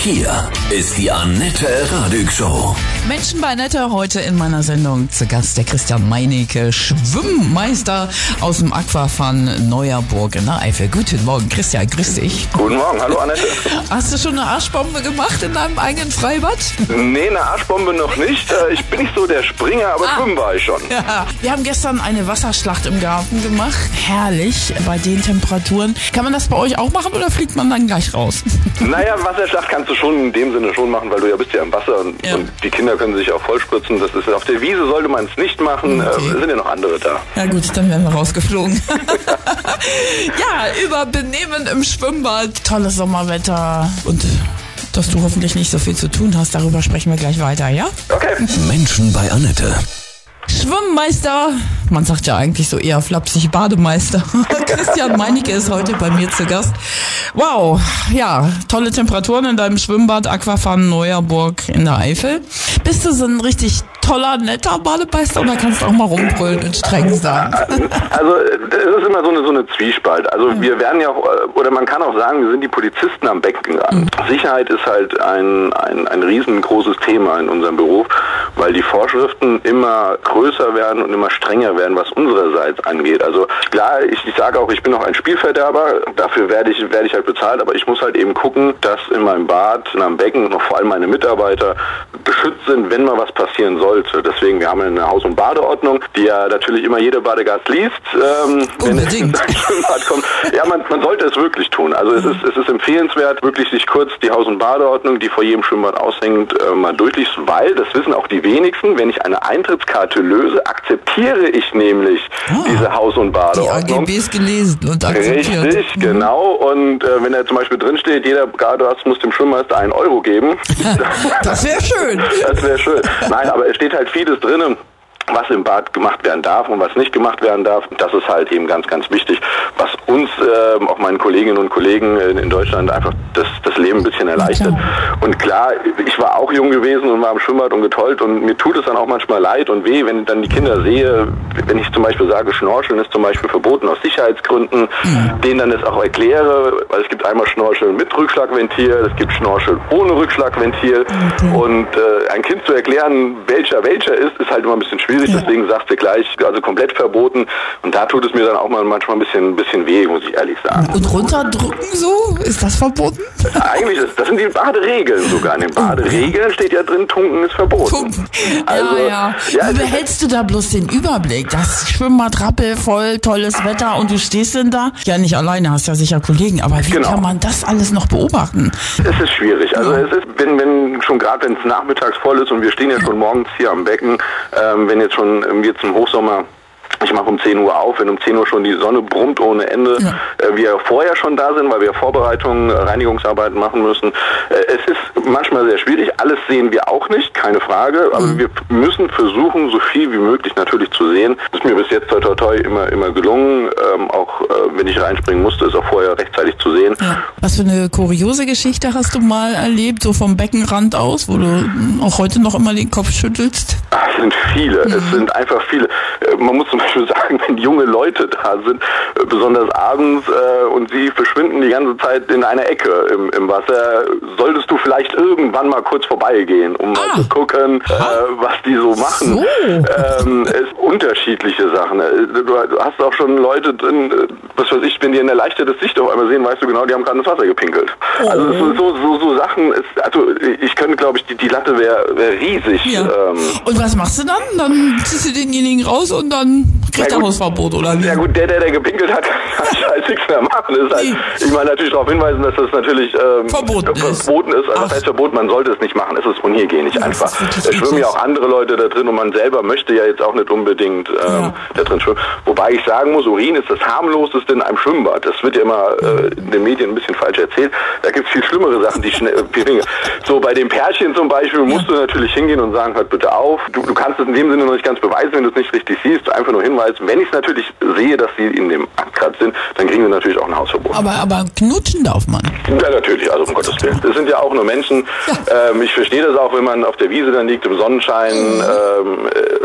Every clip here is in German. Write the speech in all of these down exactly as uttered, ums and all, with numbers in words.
Hier ist die Annette Radig Show. Menschen bei Annette, heute in meiner Sendung zu Gast der Christian Meinecke, Schwimmmeister aus dem Aquafan Neuerburg in der Eifel. Guten Morgen, Christian, grüß dich. Guten Morgen, hallo Annette. Hast du schon eine Arschbombe gemacht in deinem eigenen Freibad? Nee, eine Arschbombe noch nicht. Ich bin nicht so der Springer, aber ah. schwimmen war ich schon. Ja. Wir haben gestern eine Wasserschlacht im Garten gemacht. Herrlich, bei den Temperaturen. Kann man das bei euch auch machen oder fliegt man dann gleich raus? Naja, Wasserschlacht kannst du schon in dem Sinne schon machen, weil du ja bist ja im Wasser und, ja. und die Kinder können sich auch vollspritzen. Das ist, auf der Wiese sollte man es nicht machen. Okay. Äh, sind ja noch andere da. Ja gut, dann werden wir rausgeflogen. Ja, über Benehmen im Schwimmbad, tolles Sommerwetter und dass du hoffentlich nicht so viel zu tun hast, darüber sprechen wir gleich weiter, ja? Okay. Menschen bei Annette. Schwimmmeister, man sagt ja eigentlich so eher flapsig Bademeister. Christian Meinecke ist heute bei mir zu Gast. Wow, ja, tolle Temperaturen in deinem Schwimmbad Aquafan Neuerburg in der Eifel. Bist du so ein richtig toller, netter Bademeister oder kannst du auch mal rumbrüllen und streng sein? Also es ist immer so eine, so eine Zwiespalt. Also ja. wir werden ja auch, oder man kann auch sagen, wir sind die Polizisten am Beckenrand. Mhm. Sicherheit ist halt ein, ein, ein riesengroßes Thema in unserem Beruf, weil die Vorschriften immer größer werden und immer strenger werden, was unsererseits angeht. Also klar, ich, ich sage auch, ich bin auch ein Spielverderber, dafür werde ich, werde ich halt bezahlt, aber ich muss halt eben gucken, dass in meinem Bad, in meinem Becken und vor allem meine Mitarbeiter geschützt sind, wenn mal was passieren sollte. Deswegen, wir haben eine Haus- und Badeordnung, die ja natürlich immer jeder Badegast liest, ähm, wenn es ins Schwimmbad kommt. Ja, man, man sollte es wirklich tun. Also es ist, es ist empfehlenswert, wirklich sich kurz die Haus- und Badeordnung, die vor jedem Schwimmbad aushängt, äh, mal durchliest, weil, das wissen auch die wenigsten, wenn ich eine Eintrittskarte löse, akzeptiere ich nämlich ah, diese Haus- und Badeordnung. Die A G Bs gelesen und akzeptiert. Richtig, mhm. genau. Und äh, wenn da zum Beispiel drin steht, jeder Badegast muss dem Schwimmmeister einen Euro geben. Das wäre schön. Das wäre schön. Nein, aber es steht halt vieles drin, was im Bad gemacht werden darf und was nicht gemacht werden darf. Das ist halt eben ganz, ganz wichtig, was uns, äh, auch meinen Kolleginnen und Kollegen in, in Deutschland einfach das, das Leben ein bisschen erleichtert. Und klar, ich war auch jung gewesen und war im Schwimmbad und getollt und mir tut es dann auch manchmal leid und weh, wenn ich dann die Kinder sehe, wenn ich zum Beispiel sage, Schnorcheln ist zum Beispiel verboten aus Sicherheitsgründen, mhm. denen dann das auch erkläre, weil es gibt einmal Schnorcheln mit Rückschlagventil, es gibt Schnorcheln ohne Rückschlagventil mhm. und äh, ein Kind zu erklären, welcher welcher ist, ist halt immer ein bisschen schwierig. Ja. Deswegen sagst du gleich, also komplett verboten. Und da tut es mir dann auch mal manchmal ein bisschen, ein bisschen weh, muss ich ehrlich sagen. Und runterdrücken so? Ist das verboten? Eigentlich, ist, das sind die Baderegeln sogar. In den Baderegeln steht ja drin, Tunken ist verboten. Tunken. Also, ja, ja. ja Wie behältst du da bloß den Überblick? Das Schwimmbad rappelvoll, tolles Wetter und du stehst denn da? Ja, nicht alleine, hast ja sicher Kollegen. Aber wie genau. kann man das alles noch beobachten? Es ist schwierig. Also ja. es ist, wenn, wenn schon gerade, wenn es nachmittags voll ist und wir stehen ja schon morgens hier am Becken, ähm, wenn jetzt schon jetzt im Hochsommer, ich mache um zehn Uhr auf, wenn um zehn Uhr schon die Sonne brummt ohne Ende, ja. äh, wir vorher schon da sind, weil wir Vorbereitungen, Reinigungsarbeiten machen müssen. Äh, es ist manchmal sehr schwierig, alles sehen wir auch nicht, keine Frage, aber mhm. wir müssen versuchen, so viel wie möglich natürlich zu sehen. Das ist mir bis jetzt toi toi toi immer, immer gelungen, ähm, auch äh, wenn ich reinspringen musste, ist auch vorher rechtzeitig zu sehen. Ja. Was für eine kuriose Geschichte hast du mal erlebt, so vom Beckenrand aus, wo du auch heute noch immer den Kopf schüttelst? Ach, es sind viele, mhm. es sind einfach viele. Äh, man muss zum Beispiel sagen, wenn junge Leute da sind, äh, besonders abends, äh, und sie verschwinden die ganze Zeit in einer Ecke im, im Wasser, solltest du vielleicht irgendwann mal kurz vorbeigehen, um ah. mal zu gucken, äh, was die so machen. So. Ähm, es sind unterschiedliche Sachen. Du, du hast auch schon Leute drin, was weiß ich, wenn die in der Leichte das Licht auf einmal sehen, weißt du genau, die haben gerade ins Wasser gepinkelt. Oh. Also es sind so, so, so Sachen, es, also ich könnte, glaube ich, die, die Latte wäre wär riesig. Ja. Ähm, und was machst du dann? Dann ziehst du denjenigen raus und dann kriegt er Hausverbot, oder wie? Ja gut, der, der, der gepinkelt hat, kann halt nichts mehr machen. Das ist halt, ich meine natürlich darauf hinweisen, dass das natürlich ähm, verboten, verboten ist. ist. Also das heißt verboten, man sollte es nicht machen. Es ist unhygienisch, ja, einfach. Es schwimmen ja auch andere Leute da drin und man selber möchte ja jetzt auch nicht unbedingt ähm, ja. da drin schwimmen. Wobei ich sagen muss, Urin ist das harmloseste in einem Schwimmbad. Das wird ja immer äh, in den Medien ein bisschen falsch erzählt. Da gibt es viel schlimmere Sachen, die schnell, äh, so bei dem Pärchen zum Beispiel musst ja. du natürlich hingehen und sagen, hört bitte auf. Du, du kannst es in dem Sinne noch nicht ganz beweisen, wenn du es nicht richtig siehst. Einfach nur hinweisen. Wenn ich es natürlich sehe, dass sie in dem Akt gerade sind, dann kriegen sie natürlich auch ein Hausverbot. Aber, aber knutschen darf man? Ja, natürlich, also um Gottes Willen. Das sind ja auch nur Menschen. Ja. Ähm, ich verstehe das auch, wenn man auf der Wiese dann liegt, im Sonnenschein, mhm. ähm,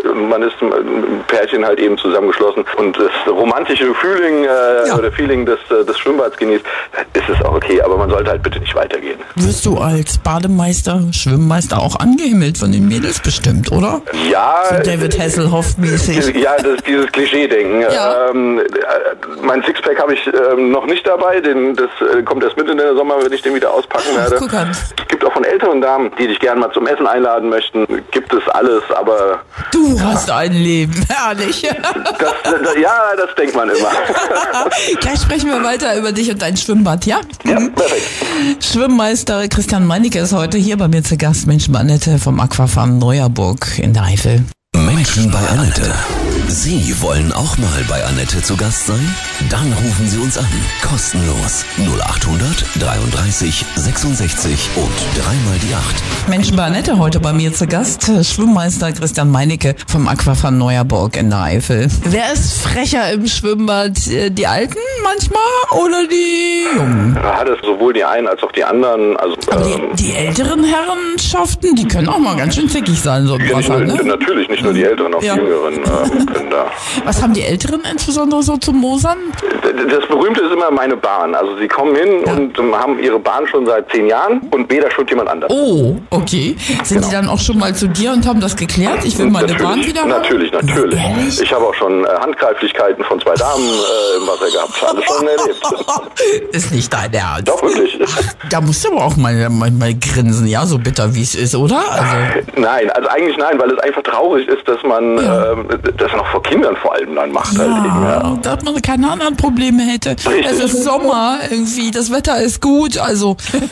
man ist ein Pärchen halt eben zusammengeschlossen und das romantische Feeling äh, ja. oder Feeling des, des Schwimmbads genießt, ist es auch okay, aber man sollte halt bitte nicht weitergehen. Wirst du als Bademeister, Schwimmmeister auch angehimmelt von den Mädels bestimmt, oder? Ja. So David Hasselhoff-mäßig. Ja, das ist dieses Klischee-Denken. Ja. Ähm, mein Sixpack habe ich ähm, noch nicht dabei, den, das äh, kommt erst mit in der Sommer, wenn ich den wieder auspacken werde. Ach, guck an. Es gibt auch von älteren Damen, die dich gerne mal zum Essen einladen möchten, gibt es alles, aber... Du ja. hast ein Leben, herrlich. Das, das, ja, das denkt man immer. Gleich sprechen wir weiter über dich und dein Schwimmbad, ja? Ja, perfekt. Schwimmmeister Christian Meinecke ist heute hier bei mir zu Gast. Menschen bei Annette vom Aquafarm Neuerburg in der Eifel. Menschen bei Annette. Sie wollen auch mal bei Annette zu Gast sein? Dann rufen Sie uns an. Kostenlos. null achthundert dreiunddreißig sechsundsechzig und dreimal die acht. Menschen bei Annette heute bei mir zu Gast. Schwimmmeister Christian Meinecke vom Aquafarm Neuerburg in der Eifel. Wer ist frecher im Schwimmbad? Die Alten manchmal oder die Jungen? Ja, das sowohl die einen als auch die anderen. Also, Aber ähm, die, die älteren Herrenschaften, die können auch mal ganz schön zickig sein, so im ja, Wasser, nicht nur, ne? Natürlich, nicht nur die Älteren, auch ja. die Jüngeren ähm, können da. Was haben die Älteren insbesondere so zum Mosern? Das Berühmte ist immer meine Bahn. Also sie kommen hin ja. und um, haben ihre Bahn schon seit zehn Jahren und weder schwimmt jemand anders. Oh, okay. Sind genau. Sie dann auch schon mal zu dir und haben das geklärt? Ich will meine natürlich, Bahn wieder haben? Natürlich, natürlich. Ehrlich? Ich habe auch schon äh, Handgreiflichkeiten von zwei Damen äh, im Wasser gehabt. Alles schon erlebt. Ist nicht dein Ernst. Doch, wirklich. Ach, da musst du aber auch mal, mal, mal grinsen, ja, so bitter wie es ist, oder? Also nein, also eigentlich nein, weil es einfach traurig ist, dass man ja. ähm, das noch vor Kindern vor allem dann macht. Ja, halt eben, ja. dass man keine anderen Probleme hätte. Richtig. Es ist Sommer irgendwie, das Wetter ist gut, also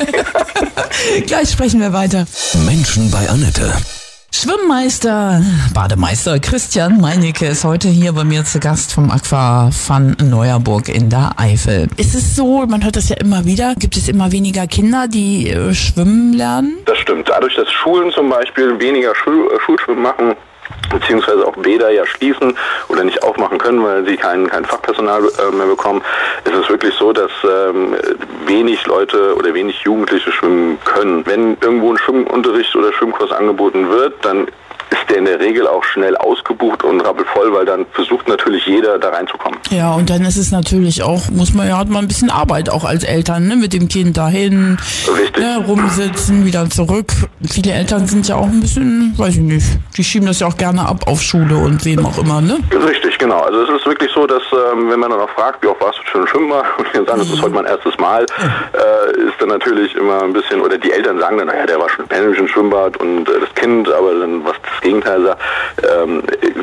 gleich sprechen wir weiter. Menschen bei Annette. Schwimmmeister, Bademeister Christian Meinecke ist heute hier bei mir zu Gast vom Aquafarm Neuerburg in der Eifel. Ist es so, man hört das ja immer wieder, gibt es immer weniger Kinder, die äh, schwimmen lernen? Das stimmt. Dadurch, dass Schulen zum Beispiel weniger Schul- äh, Schulschwimmen machen, beziehungsweise auch Bäder ja schließen oder nicht aufmachen können, weil sie kein, kein Fachpersonal äh, mehr bekommen, ist es wirklich so, dass ähm, wenig Leute oder wenig Jugendliche schwimmen können. Wenn irgendwo ein Schwimmunterricht oder Schwimmkurs angeboten wird, dann ist der in der Regel auch schnell ausgebucht und rappelvoll, weil dann versucht natürlich jeder da reinzukommen. Ja, und dann ist es natürlich auch, muss man ja, hat man ein bisschen Arbeit auch als Eltern, ne, mit dem Kind dahin, Richtig. Ne, rumsitzen, wieder zurück. Viele Eltern sind ja auch ein bisschen, weiß ich nicht, die schieben das ja auch gerne ab auf Schule und wem auch immer, ne? Richtig, genau. Also es ist wirklich so, dass ähm, wenn man dann auch fragt, wie oft warst du schon Schwimmer und wir sagen, das ist heute mein erstes Mal, äh, ist dann natürlich immer ein bisschen, oder die Eltern sagen dann, naja, der war schon im Schwimmbad und äh, das Kind, aber dann was das Gegenteil sagt, ähm,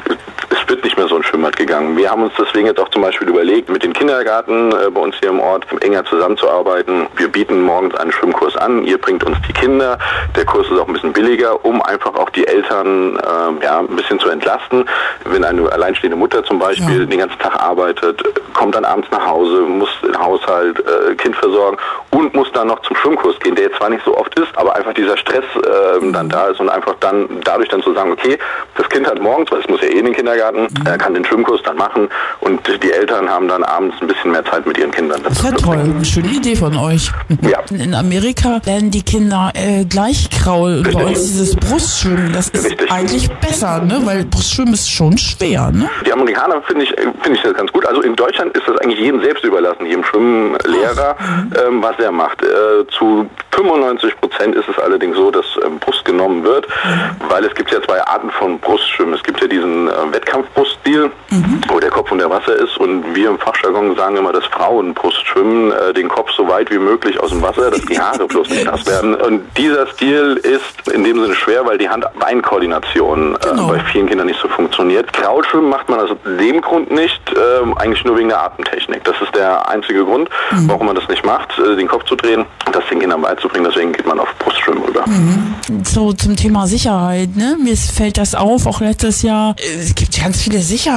es wird nicht mehr so ein Schwimmbad gegangen. Wir haben uns deswegen jetzt auch zum Beispiel überlegt, mit dem Kindergarten äh, bei uns hier im Ort enger zusammenzuarbeiten. Wir bieten morgens einen Schwimmkurs an, ihr bringt uns die Kinder, der Kurs ist auch ein bisschen billiger, um einfach auch die Eltern äh, ja, ein bisschen zu entlasten. Wenn eine alleinstehende Mutter zum Beispiel ja. den ganzen Tag arbeitet, kommt dann abends nach Hause, muss den Haushalt, äh, Kind versorgen und muss dann noch zum Schwimmkurs gehen, der jetzt zwar nicht so oft ist, aber einfach dieser Stress äh, dann da ist und einfach dann dadurch dann zu sagen, okay, das Kind hat morgens, weil es muss ja eh in den Kindergarten, mhm. er kann den Schwimmkurs dann machen und die Eltern haben dann abends ein bisschen mehr Zeit mit ihren Kindern. Das ist ja toll, eine schöne Idee von euch. Ja. In Amerika lernen die Kinder äh, Gleichkraul. Bei uns dieses Brustschwimmen, das ist Richtig. eigentlich besser, ne? Weil Brustschwimmen ist schon schwer, ne? Die Amerikaner finde ich, finde ich das ganz gut. Also in Deutschland ist das eigentlich jedem selbst überlassen, jedem Schwimmlehrer, ähm, was er macht. Äh, zu fünfundneunzig Prozent ist es allerdings so, dass ähm, Brust genommen wird, mhm. weil es gibt ja zwei Arten von Brustschwimmen. Es gibt ja diesen äh, Wettkampfbruststil, mhm. wo der Kopf unter Wasser ist und wir im Fachjargon sagen immer, dass Frauen Brustschwimmen, äh, den Kopf so weit wie möglich aus dem Wasser, dass die Haare bloß nicht nass werden. Und dieser Stil ist in dem Sinne schwer, weil die Hand-Bein-Koordination äh, genau. bei vielen Kindern nicht so funktioniert. Kraulschwimmen macht man aus dem Grund nicht, äh, eigentlich nur wegen der Atemtechnik. Das ist der einzige Grund, mhm. warum man das nicht macht, äh, den Kopf zu drehen und das den Kindern beizubringen. Deswegen geht man auf Brustschwimmen rüber. Mhm. So zum Thema Sicherheit, ne? Mir fällt das auf, auch letztes Jahr. Es gibt ganz viele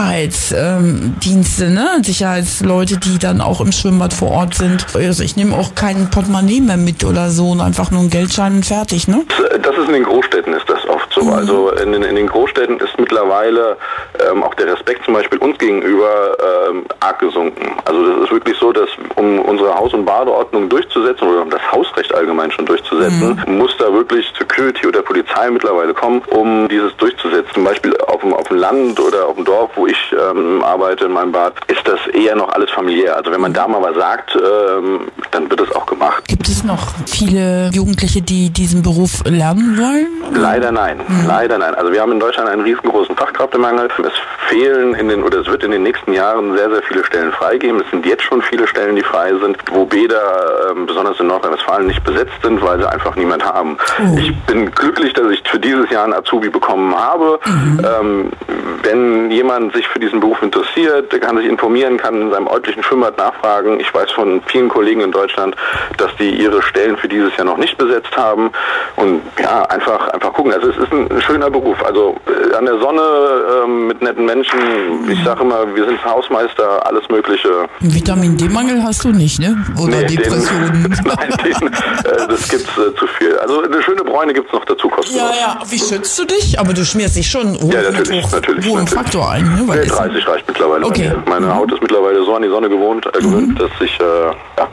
Sicherheitsdienste, ähm, ne? Sicherheitsleute, die dann auch im Schwimmbad vor Ort sind. Also ich nehme auch kein Portemonnaie mehr mit oder so und einfach nur einen Geldschein und fertig, ne? Das ist in den Großstädten ist das oft so. Mhm. Also in den, in den Großstädten ist mittlerweile ähm, auch der Respekt zum Beispiel uns gegenüber ähm, arg gesunken. Also das ist wirklich so, dass um unsere Haus- und Badeordnung durchzusetzen oder um das Hausrecht allgemein schon durchzusetzen, mhm. muss da wirklich Security oder Polizei mittlerweile kommen, um dieses durchzusetzen. Zum Beispiel auf dem, auf dem Land oder auf dem Dorf, wo ich ähm, arbeite in meinem Bad, ist das eher noch alles familiär. Also wenn man da mal was sagt, ähm, dann wird es auch gemacht. Gibt es noch viele Jugendliche, die diesen Beruf lernen wollen? Leider nein, mhm. leider nein. Also wir haben in Deutschland einen riesengroßen Fachkräftemangel. Es fehlen in den, oder es wird in den nächsten Jahren sehr, sehr viele Stellen freigeben. Es sind jetzt schon viele Stellen, die frei sind, wo Bäder, ähm, besonders in Nordrhein-Westfalen, nicht besetzt sind, weil sie einfach niemand haben. Mhm. Ich bin glücklich, dass ich für dieses Jahr einen Azubi bekommen habe. Mhm. Ähm, wenn jemand sich für diesen Beruf interessiert, der kann sich informieren, kann in seinem örtlichen Schwimmbad nachfragen. Ich weiß von vielen Kollegen in Deutschland, dass die ihre Stellen für dieses Jahr noch nicht besetzt haben. Und ja, einfach einfach gucken. Also es ist ein, ein schöner Beruf. Also äh, an der Sonne äh, mit netten Menschen. Ich sage immer, wir sind Hausmeister, alles Mögliche. Vitamin D-Mangel hast du nicht, ne? Oder nee, Depressionen? Den, nein, den, äh, das gibt's äh, zu viel. Also eine schöne Bräune gibt's noch dazu kostenlos. Ja, ja. Wie schützt du dich? Aber du schmierst dich schon hoch, ja, natürlich, hoch, natürlich, hohen natürlich. Faktor ein. Ne? Nee, dreißig reicht mittlerweile. Okay. Meine Haut ist mittlerweile so an die Sonne gewohnt, äh, gewöhnt, mhm. dass ich, äh, ja.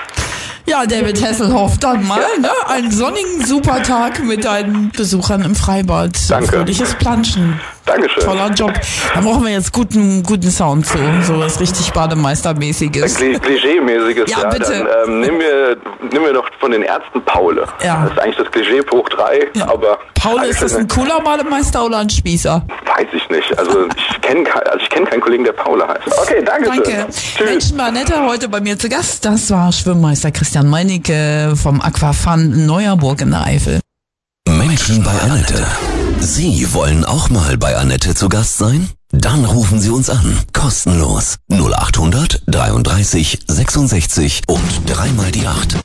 Ja, David Hesselhoff, dann mal, ja. ne? Einen sonnigen Supertag mit deinen Besuchern im Freibad. Danke. Fröhliches Planschen. Dankeschön. Toller Job. Da brauchen wir jetzt guten, guten Sound zu, so was richtig Bademeistermäßiges. Klischee-mäßiges, ja, ja. Bitte. Dann ähm, nehmen wir, nehmen wir doch von den Ärzten Paule. Ja. Das ist eigentlich das Klischee hoch drei, ja. aber... Paule, ist das ein cooler Bademeister oder ein Spießer? Weiß ich nicht. Also ich kenne also ich kenn keinen Kollegen, der Paule heißt. Okay, danke schön. Danke. Menschen war netter heute bei mir zu Gast. Das war Schwimmmeister Christian Meinecke vom Aquafun Neuerburg in der Eifel. Menschen bei Annette. Sie wollen auch mal bei Annette zu Gast sein? Dann rufen Sie uns an. Kostenlos. null acht hundert dreiunddreißig sechsundsechzig und dreimal die acht.